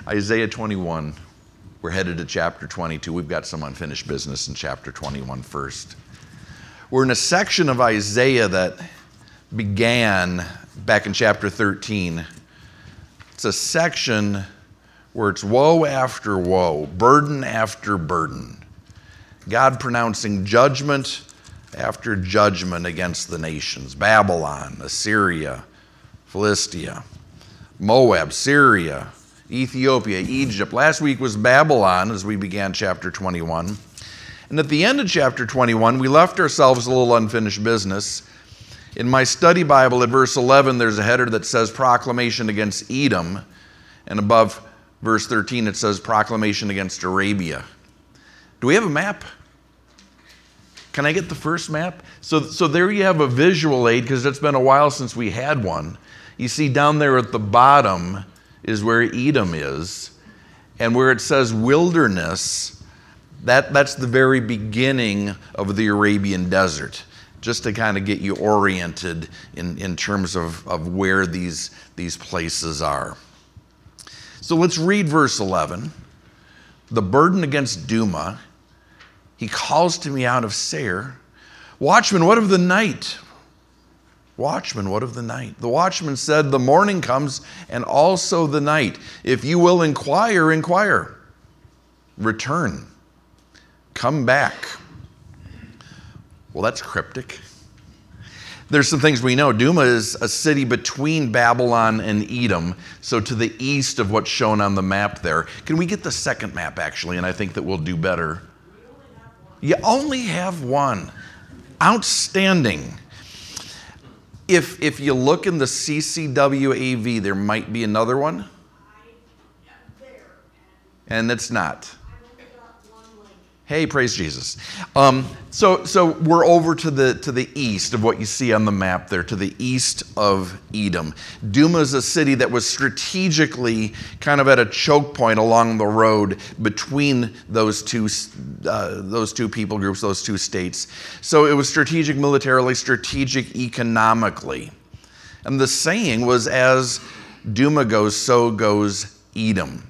Isaiah 21. We're headed to chapter 22. We've got some unfinished business in chapter 21 first. We're in a section of Isaiah that began back in chapter 13. It's a section where it's woe after woe, burden after burden. God pronouncing judgment after judgment against the nations. Babylon, Assyria, Philistia, Moab, Syria, Ethiopia, Egypt. Last week was Babylon as we began chapter 21. And at the end of chapter 21, we left ourselves a little unfinished business. In my study Bible at verse 11, there's a header that says proclamation against Edom. And above verse 13, it says proclamation against Arabia. Do we have a map? Can I get the first map? So there you have a visual aid, because it's been a while since we had one. You see down there at the bottom is where Edom is. And where it says wilderness, that's the very beginning of the Arabian desert, just to kind of get you oriented in terms of where these places are. So let's read verse 11. The burden against Duma. He calls to me out of Seir. Watchman, what of the night? Watchman, what of the night? The watchman said, the morning comes and also the night. If you will inquire, inquire. Return. Come back. Well, that's cryptic. There's some things we know. Duma is a city between Babylon and Edom, so to the east of what's shown on the map there. Can we get the second map, actually? And I think that we'll do better. You only have one. Outstanding. If you look in the CCWAV, there might be another one. And it's not. Hey, praise Jesus. So we're over to the east of what you see on the map there, to the east of Edom. Duma is a city that was strategically kind of at a choke point along the road between those two people groups, those two states. So it was strategic militarily, strategic economically. And the saying was, as Duma goes, so goes Edom.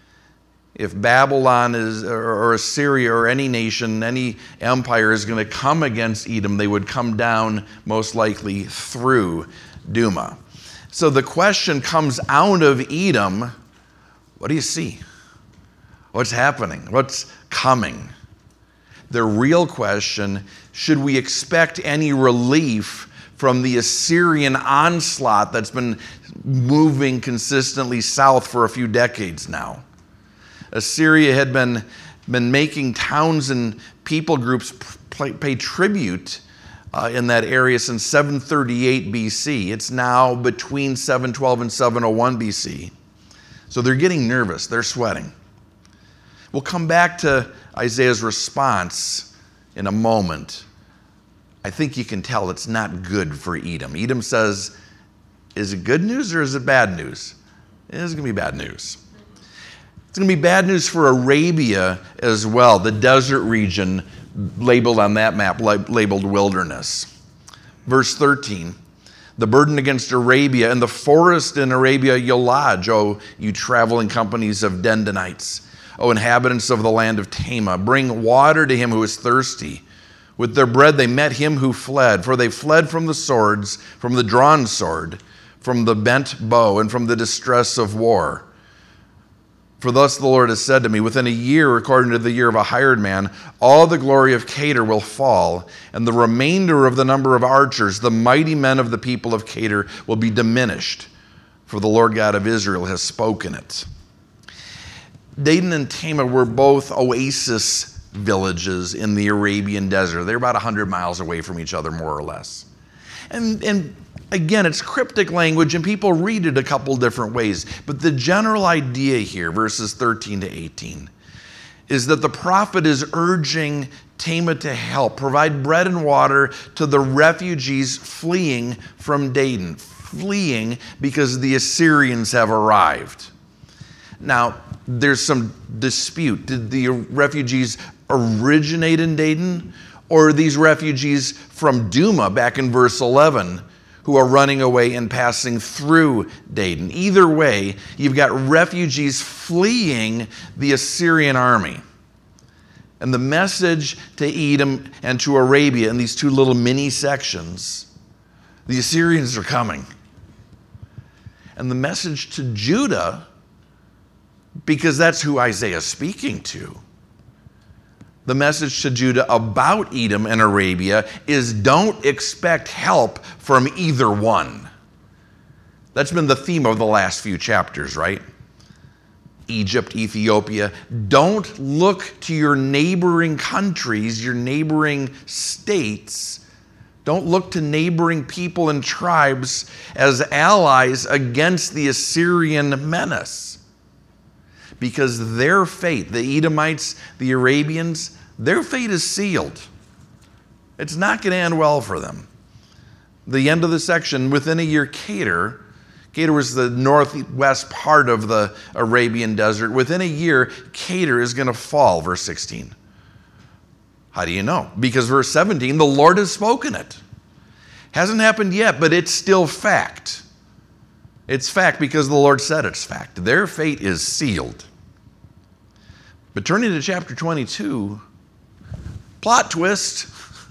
If Babylon or Assyria or any nation, any empire is going to come against Edom, they would come down most likely through Duma. So the question comes out of Edom, what do you see? What's happening? What's coming? The real question, should we expect any relief from the Assyrian onslaught that's been moving consistently south for a few decades now? Assyria had been making towns and people groups pay tribute in that area since 738 BC. It's now between 712 and 701 BC. So they're getting nervous. They're sweating. We'll come back to Isaiah's response in a moment. I think you can tell it's not good for Edom. Edom says, is it good news or is it bad news? It's going to be bad news. It's going to be bad news for Arabia as well, the desert region labeled on that map, labeled wilderness. Verse 13, the burden against Arabia, and the forest in Arabia you'll lodge, O you traveling companies of Dendanites, O inhabitants of the land of Tema. Bring water to him who is thirsty. With their bread they met him who fled, for they fled from the swords, from the drawn sword, from the bent bow, and from the distress of war. For thus the Lord has said to me, within a year, according to the year of a hired man, all the glory of Kedar will fall, and the remainder of the number of archers, the mighty men of the people of Kedar, will be diminished, for the Lord God of Israel has spoken it. Dedan and Tema were both oasis villages in the Arabian desert. They're about 100 miles away from each other, more or less. And again, it's cryptic language, and people read it a couple different ways. But the general idea here, verses 13 to 18, is that the prophet is urging Tema to help, provide bread and water to the refugees fleeing from Dedan, fleeing because the Assyrians have arrived. Now, there's some dispute. Did the refugees originate in Dedan, or are these refugees from Duma back in verse 11 who are running away and passing through Dedan. Either way, you've got refugees fleeing the Assyrian army. And the message to Edom and to Arabia in these two little mini sections, the Assyrians are coming. And the message to Judah, because that's who Isaiah is speaking to, the message to Judah about Edom and Arabia is don't expect help from either one. That's been the theme of the last few chapters, right? Egypt, Ethiopia. Don't look to your neighboring countries, your neighboring states. Don't look to neighboring people and tribes as allies against the Assyrian menace. Because their fate, the Edomites, the Arabians, their fate is sealed. It's not going to end well for them. The end of the section, within a year, Kedar was the northwest part of the Arabian desert. Within a year, Kedar is going to fall, verse 16. How do you know? Because verse 17, the Lord has spoken it. Hasn't happened yet, but it's still fact. It's fact because the Lord said it's fact. Their fate is sealed. But turning to chapter 22, plot twist.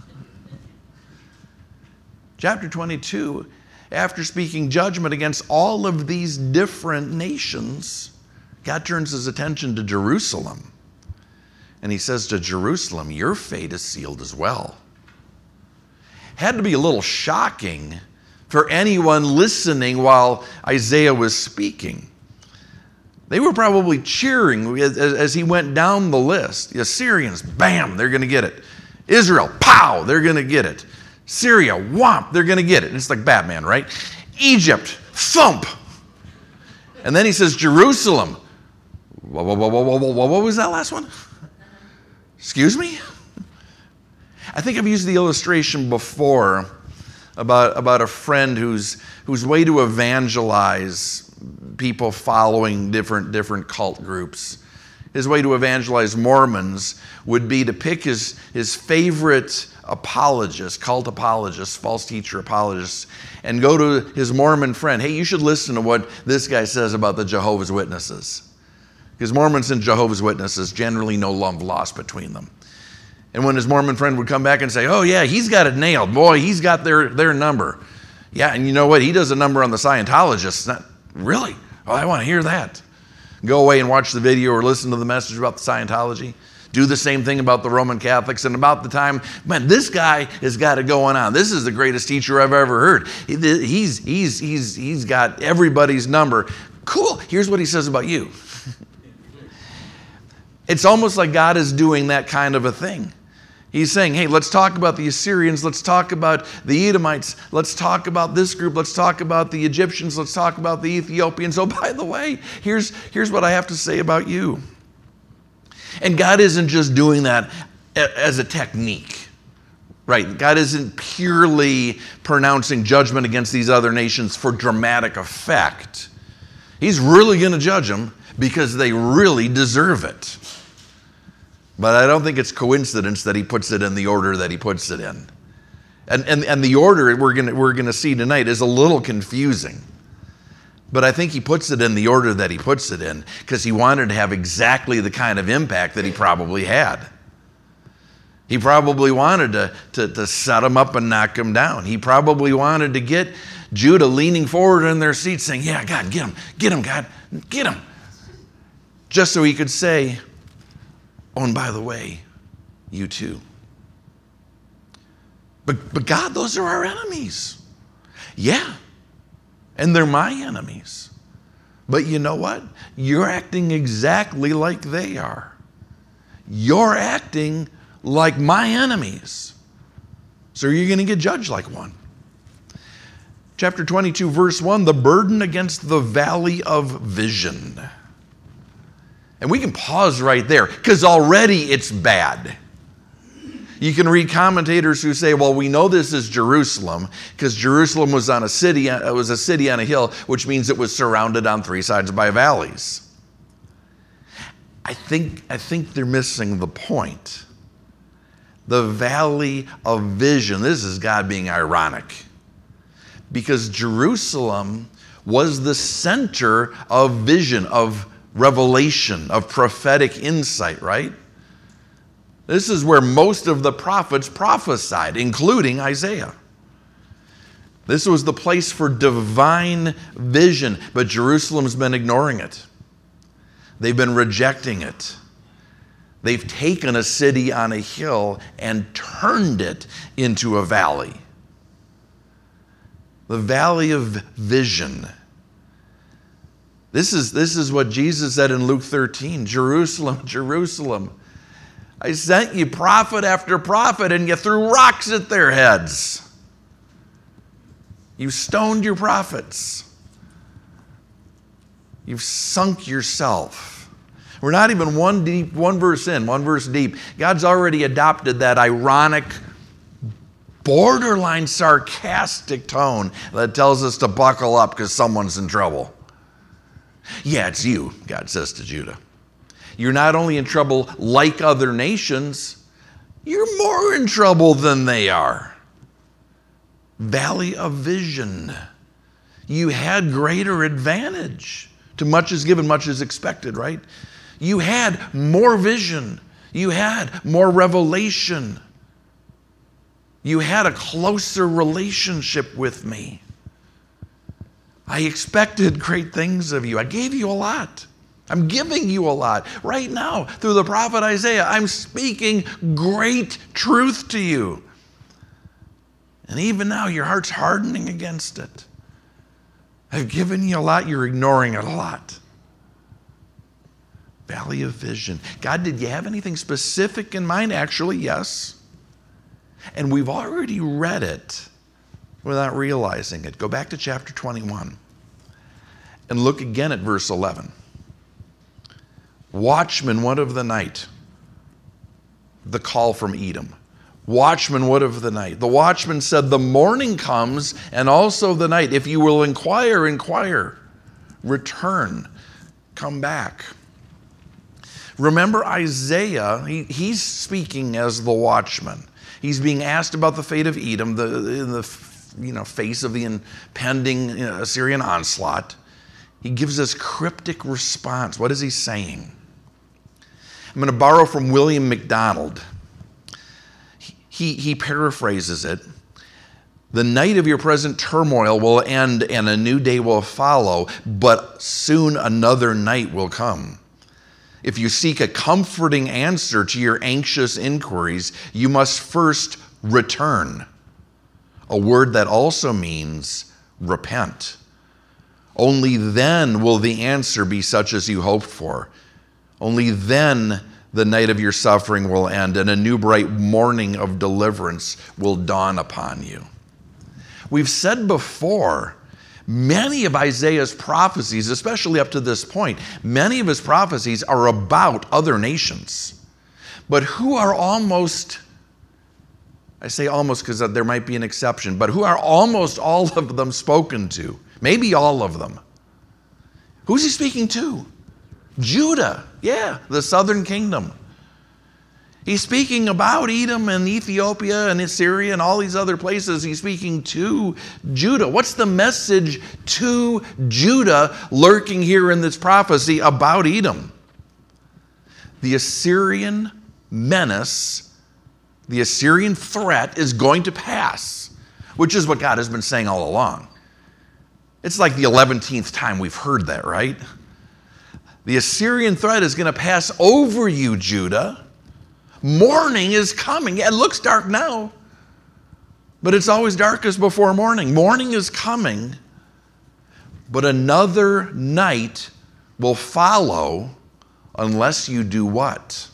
Chapter 22, after speaking judgment against all of these different nations, God turns his attention to Jerusalem. And he says to Jerusalem, your fate is sealed as well. Had to be a little shocking for anyone listening while Isaiah was speaking. They were probably cheering as he went down the list. The Assyrians, bam, they're going to get it. Israel, pow, they're going to get it. Syria, whomp, they're going to get it. It's like Batman, right? Egypt, thump. And then he says, Jerusalem. What was that last one? Excuse me? I think I've used the illustration before about a friend whose way to evangelize people following different cult groups, his way to evangelize Mormons would be to pick his favorite apologists, cult apologists, false teacher apologists, and go to his Mormon friend. Hey, you should listen to what this guy says about the Jehovah's Witnesses. Because Mormons and Jehovah's Witnesses generally no love lost between them. And when his Mormon friend would come back and say, oh yeah, he's got it nailed. Boy, he's got their number. Yeah, and you know what? He does a number on the Scientologists. Not really? Oh, I want to hear that. Go away and watch the video or listen to the message about the Scientology. Do the same thing about the Roman Catholics. And about the time, man, this guy has got it going on. This is the greatest teacher I've ever heard. He's got everybody's number. Cool. Here's what he says about you. It's almost like God is doing that kind of a thing. He's saying, hey, let's talk about the Assyrians. Let's talk about the Edomites. Let's talk about this group. Let's talk about the Egyptians. Let's talk about the Ethiopians. Oh, by the way, here's what I have to say about you. And God isn't just doing that as a technique, right? God isn't purely pronouncing judgment against these other nations for dramatic effect. He's really going to judge them because they really deserve it. But I don't think it's coincidence that he puts it in the order that he puts it in. And the order we're going to see tonight is a little confusing. But I think he puts it in the order that he puts it in because he wanted to have exactly the kind of impact that he probably had. He probably wanted to set him up and knock him down. He probably wanted to get Judah leaning forward in their seats saying, yeah, God, get him, God, get him. Just so he could say, oh, and by the way, you too. But God, those are our enemies. Yeah, and they're my enemies. But you know what? You're acting exactly like they are. You're acting like my enemies. So you're going to get judged like one. Chapter 22, verse 1, the burden against the valley of vision. And we can pause right there because already it's bad. You can read commentators who say, well, we know this is Jerusalem because Jerusalem was a city on a hill, which means it was surrounded on three sides by valleys. I think they're missing the point. The valley of vision. This is God being ironic. because Jerusalem was the center of vision, of revelation, of prophetic insight, right? This is where most of the prophets prophesied, including Isaiah. This was the place for divine vision, but Jerusalem's been ignoring it. They've been rejecting it. They've taken a city on a hill and turned it into a valley. The valley of vision. This is what Jesus said in Luke 13. Jerusalem, Jerusalem, I sent you prophet after prophet, and you threw rocks at their heads. You stoned your prophets. You've sunk yourself. We're not even one verse deep. God's already adopted that ironic, borderline sarcastic tone that tells us to buckle up because someone's in trouble. Yeah, it's you, God says to Judah. You're not only in trouble like other nations, you're more in trouble than they are. Valley of vision. You had greater advantage. To much is given, much is expected, right? You had more vision. You had more revelation. You had a closer relationship with me. I expected great things of you. I gave you a lot. I'm giving you a lot. Right now, through the prophet Isaiah, I'm speaking great truth to you. And even now, your heart's hardening against it. I've given you a lot, you're ignoring it a lot. Valley of vision. God, did you have anything specific in mind? Actually, yes. And we've already read it without realizing it. Go back to chapter 21 and look again at verse 11. Watchman, what of the night? The call from Edom. Watchman, what of the night? The watchman said, the morning comes and also the night. If you will inquire, inquire. Return. Come back. Remember Isaiah, he's speaking as the watchman. He's being asked about the fate of Edom, in the face of the impending Assyrian onslaught. He gives this cryptic response. What is he saying? I'm going to borrow from William MacDonald. He paraphrases it. The night of your present turmoil will end and a new day will follow, but soon another night will come. If you seek a comforting answer to your anxious inquiries, you must first return, a word that also means repent. Only then will the answer be such as you hoped for. Only then the night of your suffering will end and a new bright morning of deliverance will dawn upon you. We've said before, many of Isaiah's prophecies, especially up to this point, many of his prophecies are about other nations, but who are almost, I say almost because there might be an exception, but who are almost all of them spoken to? Maybe all of them. Who's he speaking to? Judah, yeah, the southern kingdom. He's speaking about Edom and Ethiopia and Assyria and all these other places. He's speaking to Judah. What's the message to Judah lurking here in this prophecy about Edom? The Assyrian menace, the Assyrian threat is going to pass, which is what God has been saying all along. It's like the 11th time we've heard that, right? The Assyrian threat is going to pass over you, Judah. Morning is coming. Yeah, it looks dark now, but it's always darkest before morning. Morning is coming, but another night will follow unless you do what?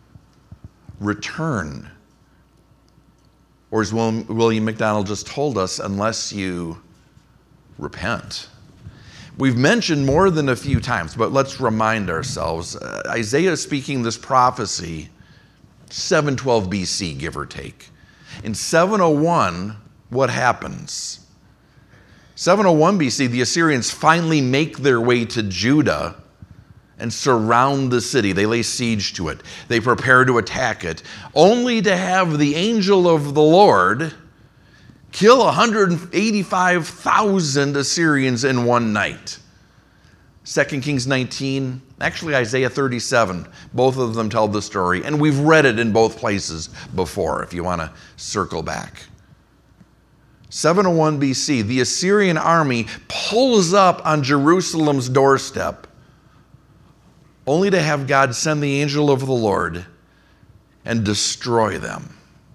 Return. Or as William MacDonald just told us, unless you repent. We've mentioned more than a few times, but let's remind ourselves. Isaiah is speaking this prophecy 712 BC, give or take. In 701, what happens? 701 BC, the Assyrians finally make their way to Judah and surround the city. They lay siege to it. They prepare to attack it, only to have the angel of the Lord kill 185,000 Assyrians in one night. 2 Kings 19, actually Isaiah 37, both of them tell the story, and we've read it in both places before if you want to circle back. 701 BC, the Assyrian army pulls up on Jerusalem's doorstep, only to have God send the angel of the Lord and destroy them.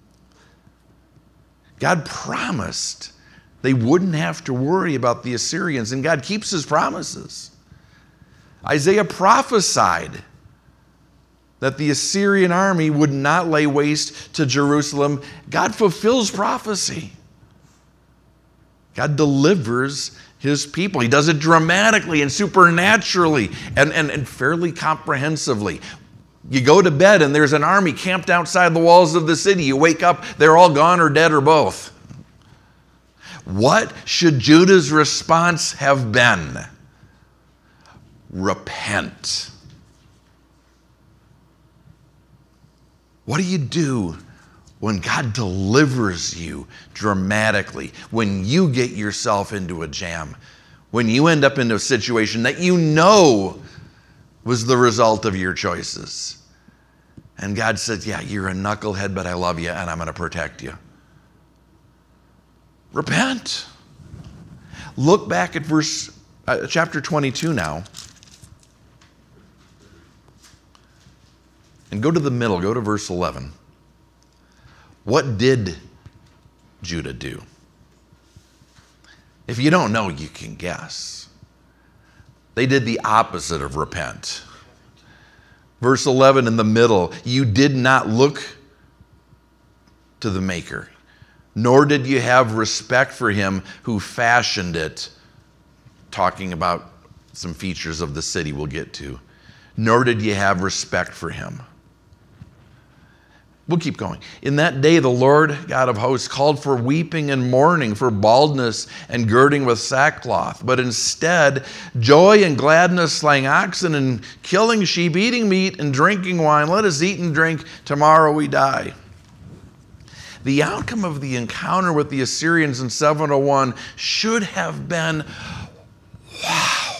God promised they wouldn't have to worry about the Assyrians, and God keeps his promises. Isaiah prophesied that the Assyrian army would not lay waste to Jerusalem. God fulfills prophecy. God delivers his people. He does it dramatically and supernaturally and fairly comprehensively. You go to bed and there's an army camped outside the walls of the city. You wake up, they're all gone or dead or both. What should Judah's response have been? Repent. What do you do when God delivers you dramatically, when you get yourself into a jam, when you end up in a situation that you know was the result of your choices? And God said, yeah, you're a knucklehead, but I love you and I'm going to protect you. Repent. Look back at chapter 22 now. And go to the middle, go to verse 11. What did Judah do? If you don't know, you can guess. They did the opposite of repent. Verse 11 in the middle, you did not look to the Maker, nor did you have respect for him who fashioned it, talking about some features of the city we'll get to, nor did you have respect for him. We'll keep going. In that day, the Lord God of hosts called for weeping and mourning, for baldness and girding with sackcloth. But instead, joy and gladness, slaying oxen and killing sheep, eating meat and drinking wine. Let us eat and drink. Tomorrow we die. The outcome of the encounter with the Assyrians in 701 should have been, wow.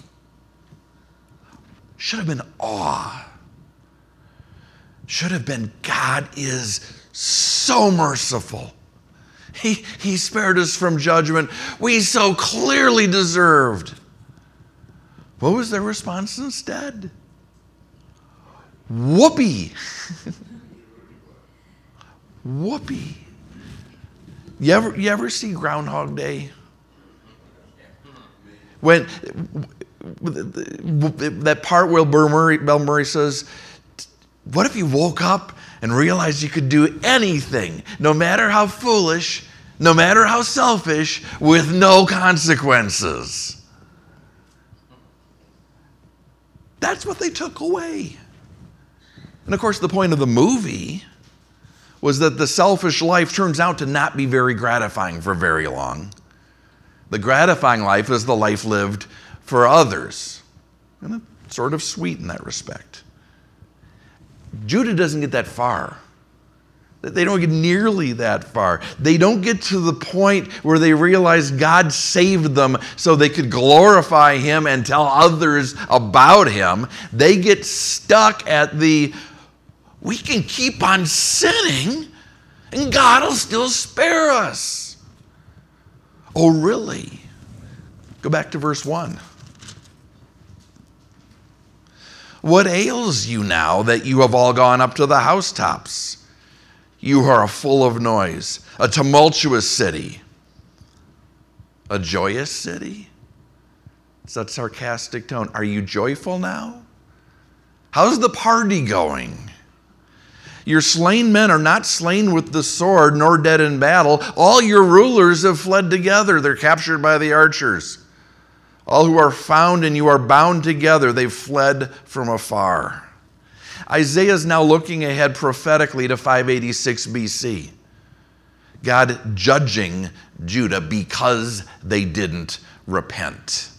Should have been awe. Should have been, God is so merciful. He spared us from judgment we so clearly deserved. What was their response instead? Whoopee. Whoopee. You ever see Groundhog Day? When that part where Bill Murray says, what if you woke up and realized you could do anything, no matter how foolish, no matter how selfish, with no consequences? That's what they took away. And of course, the point of the movie was that the selfish life turns out to not be very gratifying for very long. The gratifying life is the life lived for others. And it's sort of sweet in that respect. Judah doesn't get that far. They don't get nearly that far. They don't get to the point where they realize God saved them so they could glorify him and tell others about him. They get stuck at we can keep on sinning and God will still spare us. Oh, really? Go back to verse 1. What ails you now that you have all gone up to the housetops? You are full of noise, a tumultuous city, a joyous city. It's that sarcastic tone. Are you joyful now? How's the party going? Your slain men are not slain with the sword, nor dead in battle. All your rulers have fled together. They're captured by the archers. All who are found and you are bound together, they've fled from afar. Isaiah is now looking ahead prophetically to 586 BC. God judging Judah because they didn't repent.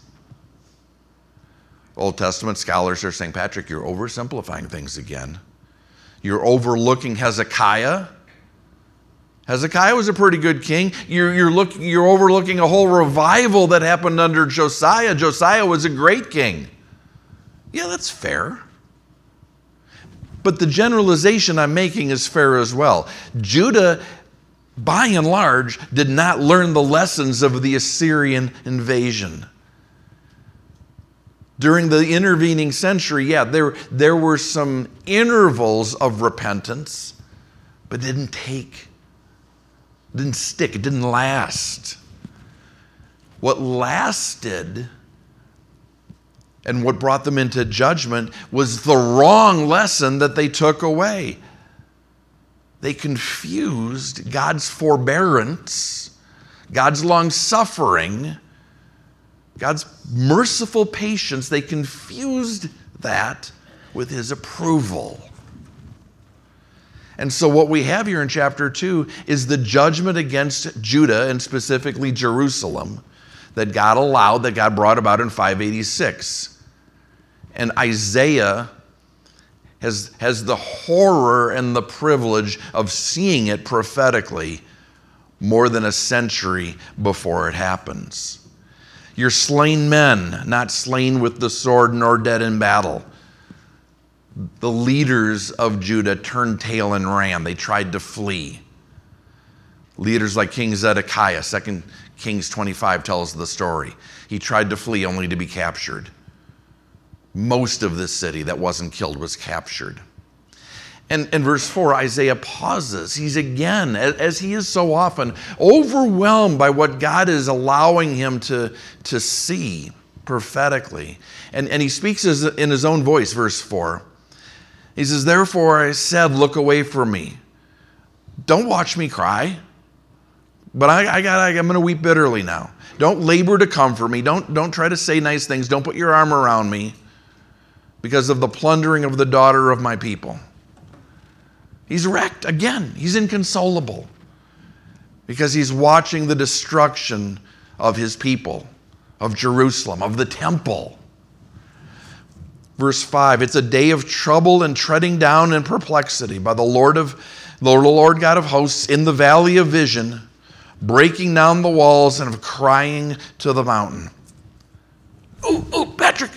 Old Testament scholars are saying, Patrick, you're oversimplifying things again. You're overlooking Hezekiah. Hezekiah was a pretty good king. You're overlooking a whole revival that happened under Josiah. Josiah was a great king. Yeah, that's fair. But the generalization I'm making is fair as well. Judah, by and large, did not learn the lessons of the Assyrian invasion. During the intervening century, yeah, there were some intervals of repentance, but didn't stick, it didn't last. What lasted and what brought them into judgment was the wrong lesson that they took away. They confused God's forbearance, God's long-suffering, God's merciful patience. They confused that with his approval. And so what we have here in chapter 2 is the judgment against Judah, and specifically Jerusalem, that God allowed, that God brought about in 586. And Isaiah has the horror and the privilege of seeing it prophetically more than a century before it happens. Your slain men, not slain with the sword nor dead in battle. The leaders of Judah turned tail and ran. They tried to flee. Leaders like King Zedekiah, 2 Kings 25 tells the story. He tried to flee only to be captured. Most of this city that wasn't killed was captured. And in verse 4, Isaiah pauses. He's again, as he is so often, overwhelmed by what God is allowing him to see prophetically. And he speaks in his own voice, verse 4. He says, therefore I said, look away from me. Don't watch me cry. But I'm going to weep bitterly now. Don't labor to comfort me. Don't try to say nice things. Don't put your arm around me because of the plundering of the daughter of my people. He's wrecked again. He's inconsolable because he's watching the destruction of his people, of Jerusalem, of the temple. Verse 5, it's a day of trouble and treading down and perplexity by the Lord God of hosts in the valley of vision, breaking down the walls and of crying to the mountain. Oh, Patrick,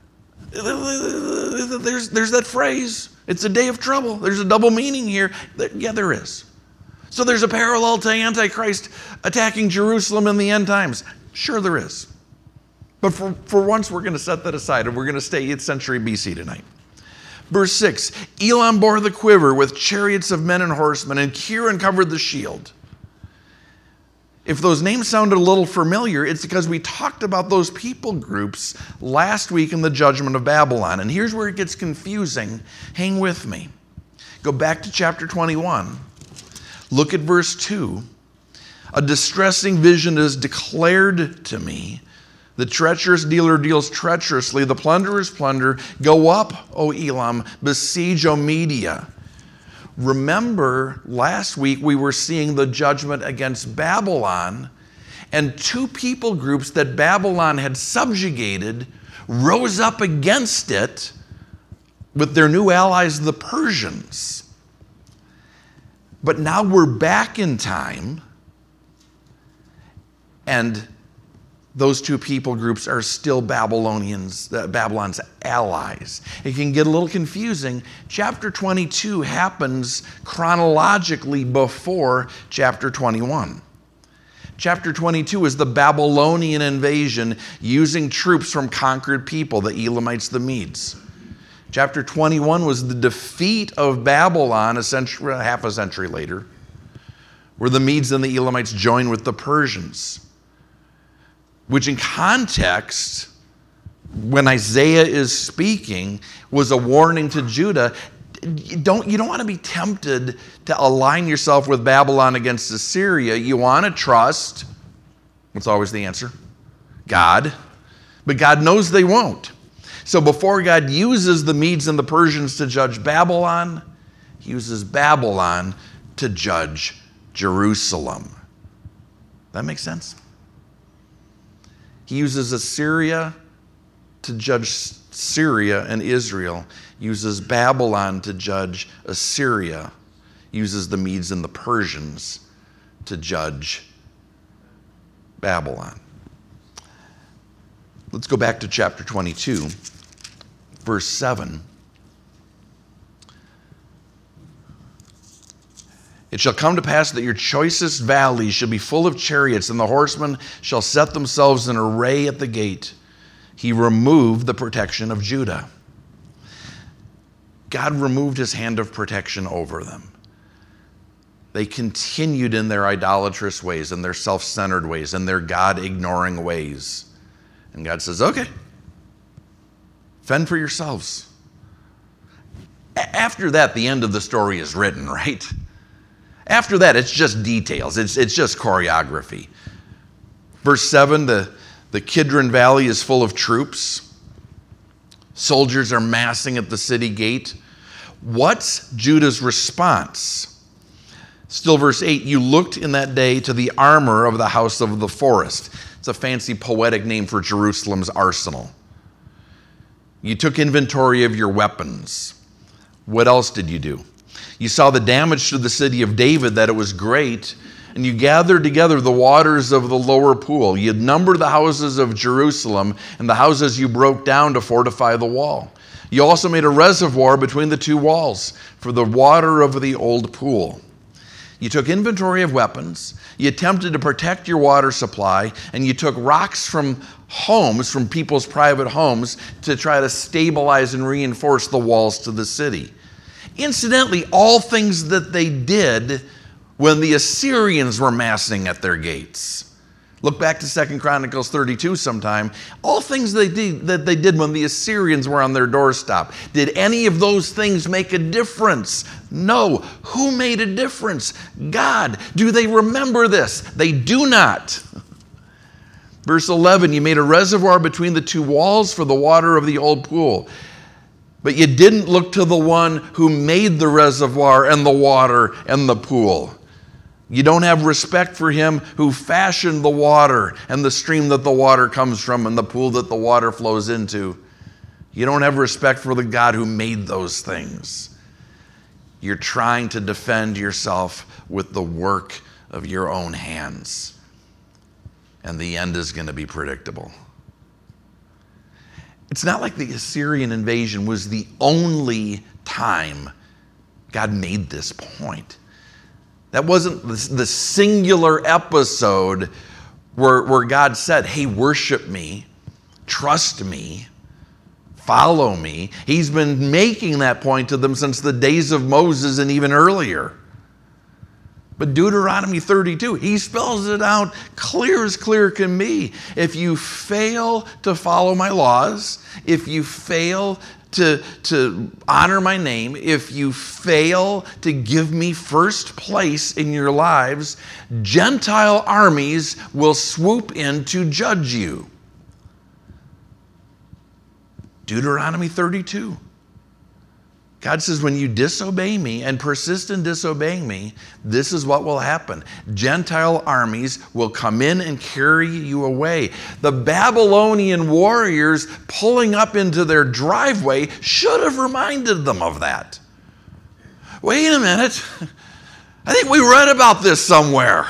there's that phrase. It's a day of trouble. There's a double meaning here. Yeah, there is. So there's a parallel to Antichrist attacking Jerusalem in the end times. Sure there is. But for once, we're going to set that aside, and we're going to stay 8th century BC tonight. Verse 6, Elam bore the quiver with chariots of men and horsemen, and Kieran covered the shield. If those names sounded a little familiar, it's because we talked about those people groups last week in the judgment of Babylon. And here's where it gets confusing. Hang with me. Go back to chapter 21. Look at verse 2. A distressing vision is declared to me. The treacherous dealer deals treacherously. The plunderers plunder. Go up, O Elam. Besiege, O Media. Remember, last week we were seeing the judgment against Babylon, and two people groups that Babylon had subjugated rose up against it with their new allies, the Persians. But now we're back in time, and those two people groups are still Babylon's allies. It can get a little confusing. Chapter 22 happens chronologically before chapter 21. Chapter 22 is the Babylonian invasion using troops from conquered people, the Elamites, the Medes. Chapter 21 was the defeat of Babylon half a century later, where the Medes and the Elamites joined with the Persians. Which in context, when Isaiah is speaking, was a warning to Judah. You don't want to be tempted to align yourself with Babylon against Assyria. You want to trust, what's always the answer? God. But God knows they won't. So before God uses the Medes and the Persians to judge Babylon, he uses Babylon to judge Jerusalem. That makes sense? He uses Assyria to judge Syria and Israel, uses Babylon to judge Assyria, uses the Medes and the Persians to judge Babylon. Let's go back to chapter 22, verse 7. It shall come to pass that your choicest valleys shall be full of chariots, and the horsemen shall set themselves in array at the gate. He removed the protection of Judah. God removed his hand of protection over them. They continued in their idolatrous ways, and their self-centered ways, and their God-ignoring ways. And God says, okay, fend for yourselves. After that, the end of the story is written, right? After that, it's just details. It's just choreography. Verse 7, the Kidron Valley is full of troops. Soldiers are massing at the city gate. What's Judah's response? Still verse 8, you looked in that day to the armor of the house of the forest. It's a fancy poetic name for Jerusalem's arsenal. You took inventory of your weapons. What else did you do? You saw the damage to the city of David, that it was great, and you gathered together the waters of the lower pool. You numbered the houses of Jerusalem and the houses you broke down to fortify the wall. You also made a reservoir between the two walls for the water of the old pool. You took inventory of weapons, you attempted to protect your water supply, and you took rocks from homes, from people's private homes, to try to stabilize and reinforce the walls to the city. Incidentally, all things that they did when the Assyrians were massing at their gates. Look back to 2 Chronicles 32 sometime. All things that they did when the Assyrians were on their doorstep. Did any of those things make a difference? No. Who made a difference? God. Do they remember this? They do not. Verse 11, you made a reservoir between the two walls for the water of the old pool. But you didn't look to the one who made the reservoir and the water and the pool. You don't have respect for him who fashioned the water and the stream that the water comes from and the pool that the water flows into. You don't have respect for the God who made those things. You're trying to defend yourself with the work of your own hands. And the end is going to be predictable. It's not like the Assyrian invasion was the only time God made this point. That wasn't the singular episode where God said, hey, worship me, trust me, follow me. He's been making that point to them since the days of Moses and even earlier. But Deuteronomy 32, he spells it out clear as clear can be. If you fail to follow my laws, if you fail to honor my name, if you fail to give me first place in your lives, Gentile armies will swoop in to judge you. Deuteronomy 32. God says, when you disobey me and persist in disobeying me, this is what will happen. Gentile armies will come in and carry you away. The Babylonian warriors pulling up into their driveway should have reminded them of that. Wait a minute. I think we read about this somewhere.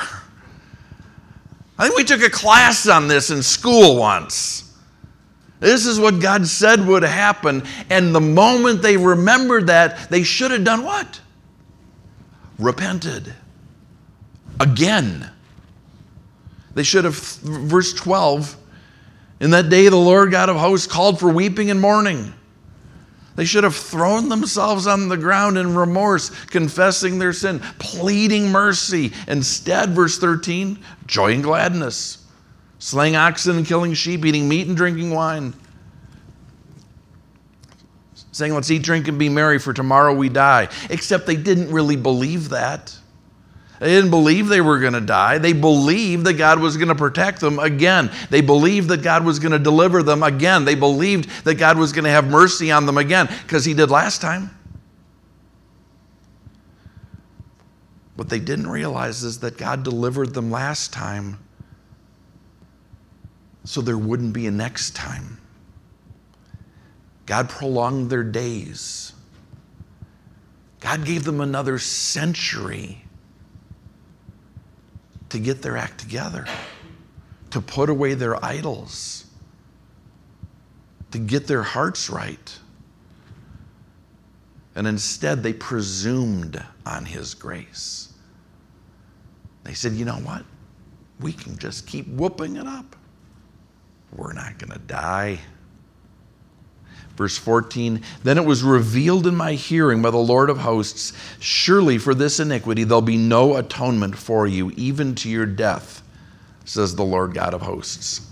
I think we took a class on this in school once. This is what God said would happen. And the moment they remembered that, they should have done what? Repented. Again. They should have, verse 12, in that day the Lord God of hosts called for weeping and mourning. They should have thrown themselves on the ground in remorse, confessing their sin, pleading mercy. Instead, verse 13, joy and gladness. Slaying oxen and killing sheep, eating meat and drinking wine. Saying, let's eat, drink, and be merry, for tomorrow we die. Except they didn't really believe that. They didn't believe they were going to die. They believed that God was going to protect them again. They believed that God was going to deliver them again. They believed that God was going to have mercy on them again, because he did last time. What they didn't realize is that God delivered them last time so there wouldn't be a next time. God prolonged their days. God gave them another century to get their act together, to put away their idols, to get their hearts right. And instead, they presumed on his grace. They said, you know what? We can just keep whooping it up. We're not going to die. Verse 14, then it was revealed in my hearing by the Lord of hosts, surely for this iniquity there'll be no atonement for you, even to your death, says the Lord God of hosts.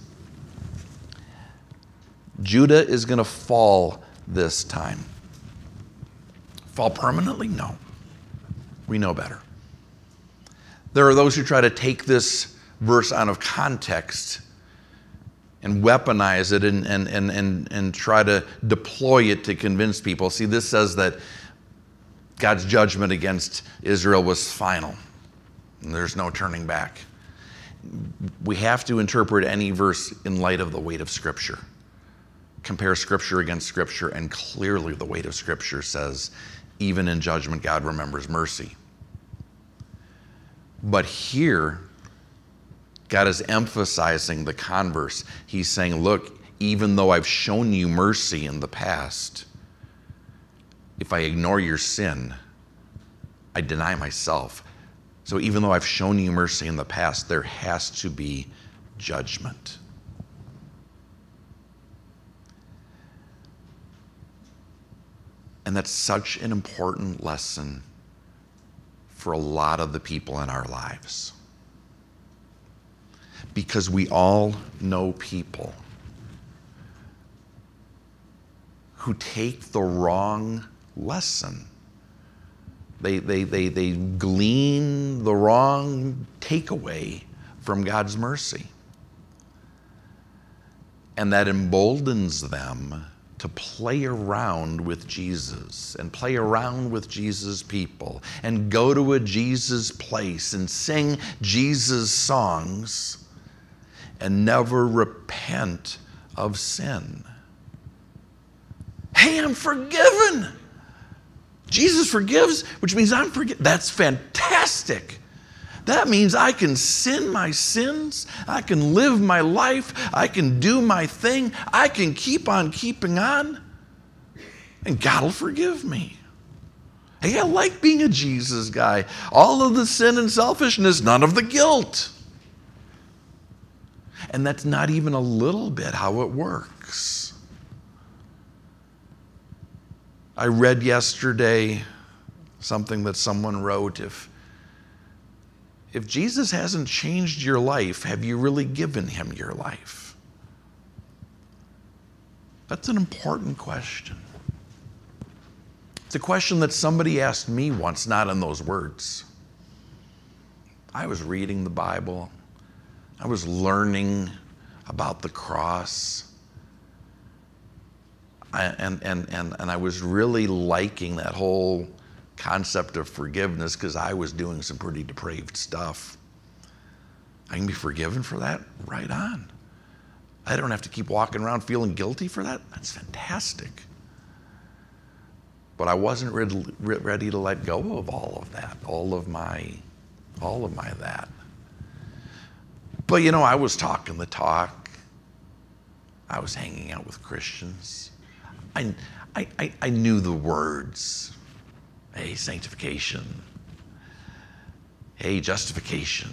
Judah is going to fall this time. Fall permanently? No. We know better. There are those who try to take this verse out of context and weaponize it and try to deploy it to convince people. See, this says that God's judgment against Israel was final, and there's no turning back. We have to interpret any verse in light of the weight of Scripture. Compare Scripture against Scripture, and clearly the weight of Scripture says, even in judgment, God remembers mercy. But here, God is emphasizing the converse. He's saying, look, even though I've shown you mercy in the past, if I ignore your sin, I deny myself. So even though I've shown you mercy in the past, there has to be judgment. And that's such an important lesson for a lot of the people in our lives. Because we all know people who take the wrong lesson. They glean the wrong takeaway from God's mercy. And that emboldens them to play around with Jesus and play around with Jesus' people and go to a Jesus place and sing Jesus songs and never repent of sin. Hey, I'm forgiven. Jesus forgives, which means I'm forgiven. That's fantastic. That means I can sin my sins. I can live my life. I can do my thing. I can keep on keeping on. And God will forgive me. Hey, I like being a Jesus guy. All of the sin and selfishness, none of the guilt. And that's not even a little bit how it works. I read yesterday something that someone wrote. If Jesus hasn't changed your life, have you really given him your life? That's an important question. It's a question that somebody asked me once, not in those words. I was reading the Bible. I was learning about the cross. And I was really liking that whole concept of forgiveness because I was doing some pretty depraved stuff. I can be forgiven for that? Right on. I don't have to keep walking around feeling guilty for that? That's fantastic. But I wasn't ready to let go of all of that, all of my that. But you know, I was talking the talk. I was hanging out with Christians. I knew the words. Hey, sanctification. Hey, justification.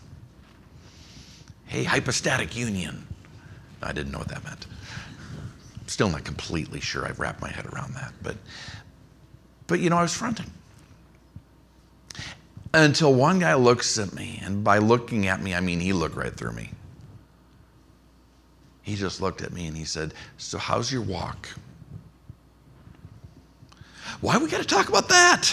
Hey, hypostatic union. I didn't know what that meant. I'm still not completely sure I've wrapped my head around that. But you know, I was fronting. Until one guy looks at me, and by looking at me, I mean he looked right through me. He just looked at me and he said, so how's your walk? Why we got to talk about that?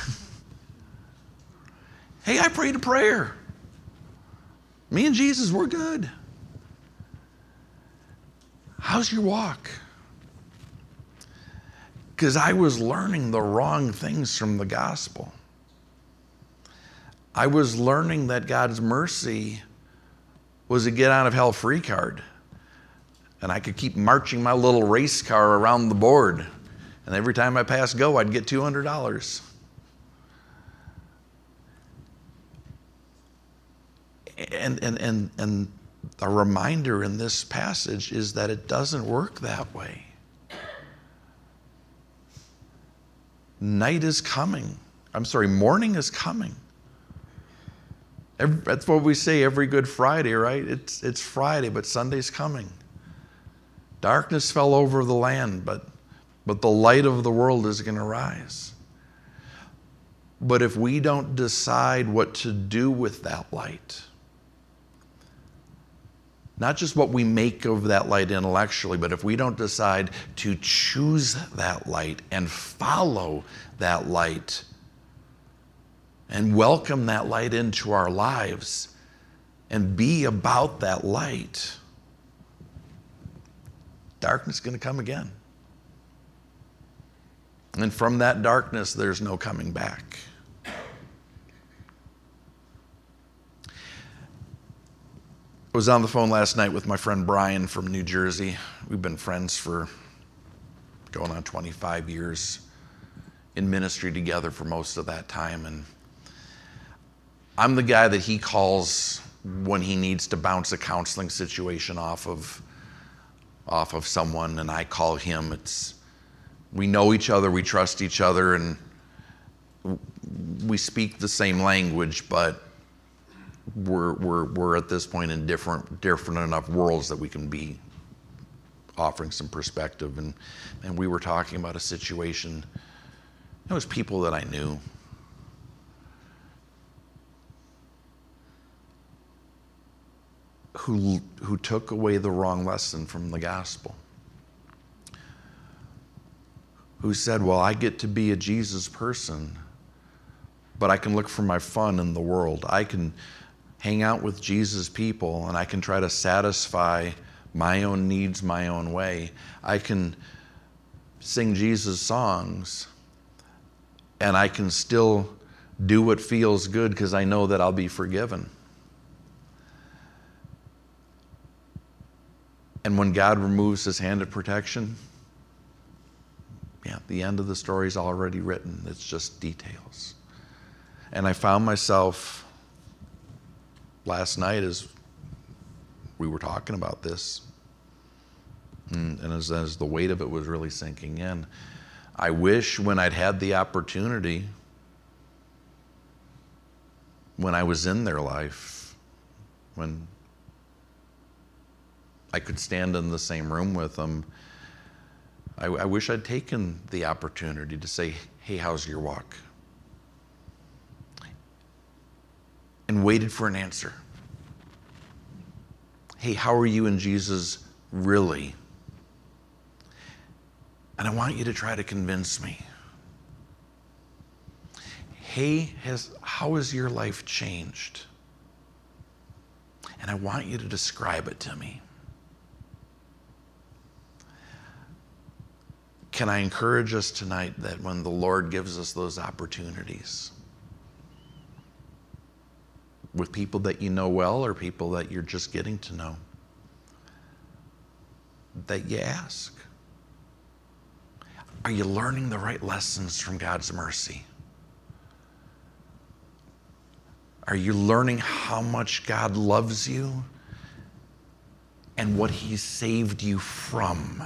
Hey, I prayed a prayer. Me and Jesus, we're good. How's your walk? Because I was learning the wrong things from the gospel. I was learning that God's mercy was a get out of hell free card. And I could keep marching my little race car around the board. And every time I passed go, I'd get $200. And a reminder in this passage is that it doesn't work that way. Night is coming. Morning is coming. That's what we say every Good Friday, right? It's Friday, but Sunday's coming. Darkness fell over the land, but the light of the world is going to rise. But if we don't decide what to do with that light, not just what we make of that light intellectually, but if we don't decide to choose that light and follow that light and welcome that light into our lives and be about that light, darkness is going to come again. And from that darkness, there's no coming back. I was on the phone last night with my friend Brian from New Jersey. We've been friends for going on 25 years, in ministry together for most of that time. And I'm the guy that he calls when he needs to bounce a counseling situation off of someone, and I call him. We know each other, we trust each other, and we speak the same language, but we're at this point in different enough worlds that we can be offering some perspective. And we were talking about a situation. It was people that I knew. Who took away the wrong lesson from the gospel. Who said, well, I get to be a Jesus person, but I can look for my fun in the world. I can hang out with Jesus people, and I can try to satisfy my own needs my own way. I can sing Jesus songs, and I can still do what feels good because I know that I'll be forgiven. And when God removes his hand of protection, the end of the story is already written. It's just details. And I found myself last night as we were talking about this, and as the weight of it was really sinking in, I wish when I'd had the opportunity, when I was in their life, when I could stand in the same room with them, I wish I'd taken the opportunity to say, hey, how's your walk? And waited for an answer. Hey, how are you in Jesus really? And I want you to try to convince me. Hey, how has your life changed? And I want you to describe it to me. Can I encourage us tonight that when the Lord gives us those opportunities with people that you know well or people that you're just getting to know, that you ask, are you learning the right lessons from God's mercy? Are you learning how much God loves you and what he saved you from?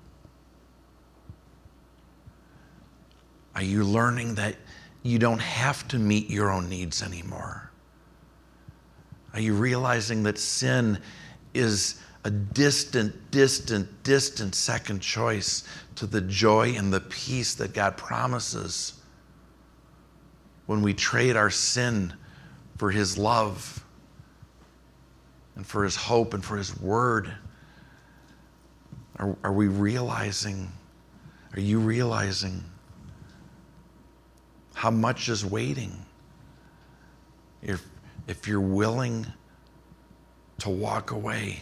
Are you learning that you don't have to meet your own needs anymore? Are you realizing that sin is a distant second choice to the joy and the peace that God promises when we trade our sin for his love and for his hope and for his word? Are you realizing how much is waiting? If you're willing to walk away,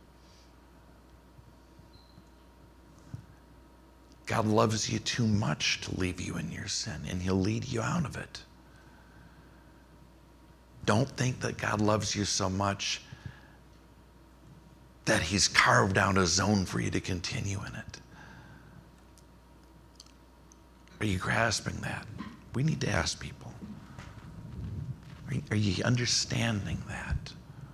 God loves you too much to leave you in your sin, and he'll lead you out of it. Don't think that God loves you so much that he's carved out a zone for you to continue in it. Are you grasping that? We need to ask people. Are you understanding that?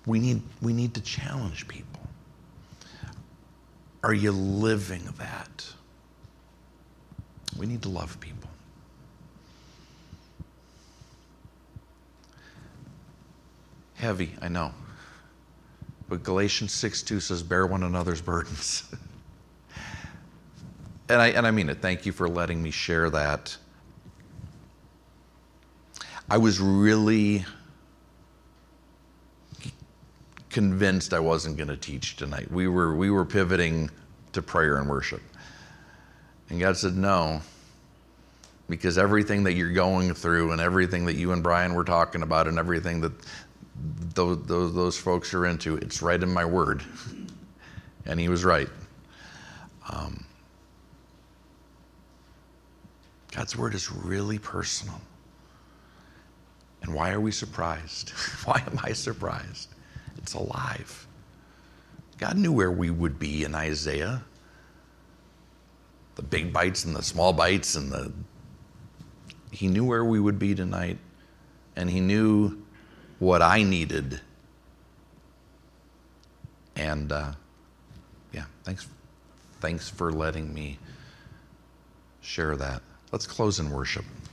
We need to challenge people. Are you living that? We need to love people. Heavy, I know. But Galatians 6:2 says, bear one another's burdens. And I mean it. Thank you for letting me share that. I was really convinced I wasn't going to teach tonight. We were pivoting to prayer and worship. And God said, no, because everything that you're going through and everything that you and Brian were talking about and everything that those folks are into, it's right in my word. And he was right. God's word is really personal. And why are we surprised? Why am I surprised? It's alive. God knew where we would be in Isaiah. The big bites and the small bites he knew where we would be tonight, and he knew what I needed. And yeah, thanks for letting me share that. Let's close in worship.